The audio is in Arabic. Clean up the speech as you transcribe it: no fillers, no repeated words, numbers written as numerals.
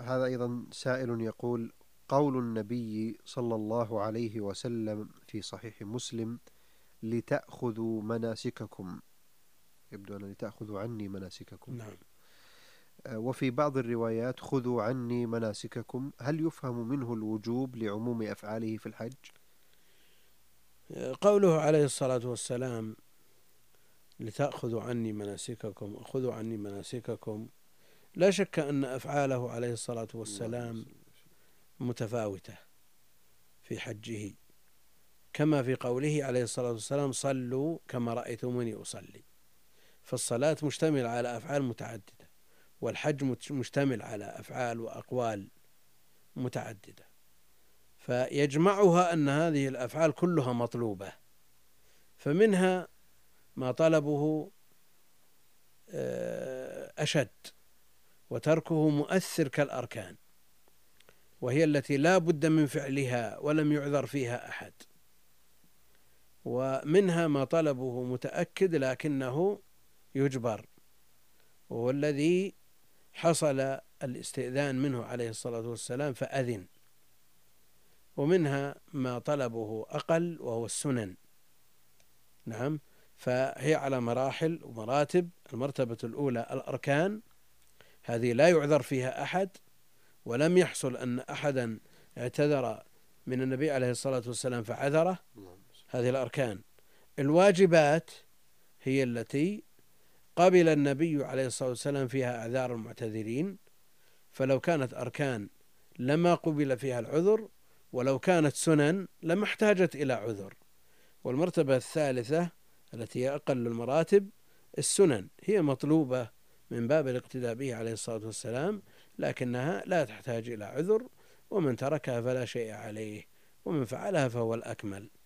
هذا أيضا سائل يقول: قول النبي صلى الله عليه وسلم في صحيح مسلم: لتأخذوا مناسككم، يبدو أن لتأخذوا عني مناسككم، نعم. وفي بعض الروايات: خذوا عني مناسككم، هل يفهم منه الوجوب لعموم أفعاله في الحج؟ قوله عليه الصلاة والسلام: لتأخذوا عني مناسككم، خذوا عني مناسككم، لا شك أن أفعاله عليه الصلاة والسلام متفاوتة في حجه، كما في قوله عليه الصلاة والسلام: صلوا كما رأيتموني أصلي. فالصلاة مشتمل على أفعال متعددة، والحج مشتمل على أفعال وأقوال متعددة، فيجمعها أن هذه الأفعال كلها مطلوبة، فمنها ما طلبه أشد وتركه مؤثر كالأركان، وهي التي لا بد من فعلها ولم يعذر فيها أحد، ومنها ما طلبه متأكد لكنه يجبر، وهو الذي حصل الاستئذان منه عليه الصلاة والسلام فأذن، ومنها ما طلبه أقل وهو السنن. نعم، فهي على مراحل ومراتب. المرتبة الأولى الأركان، هذه لا يعذر فيها أحد، ولم يحصل أن أحدا اعتذر من النبي عليه الصلاة والسلام فعذره، هذه الأركان. الواجبات هي التي قبل النبي عليه الصلاة والسلام فيها أعذار المعتذرين، فلو كانت أركان لما قبل فيها العذر، ولو كانت سنن لما احتاجت إلى عذر. والمرتبة الثالثة التي هي أقل المراتب، السنن هي مطلوبة من باب الاقتداء به عليه الصلاة والسلام، لكنها لا تحتاج إلى عذر، ومن تركها فلا شيء عليه، ومن فعلها فهو الأكمل.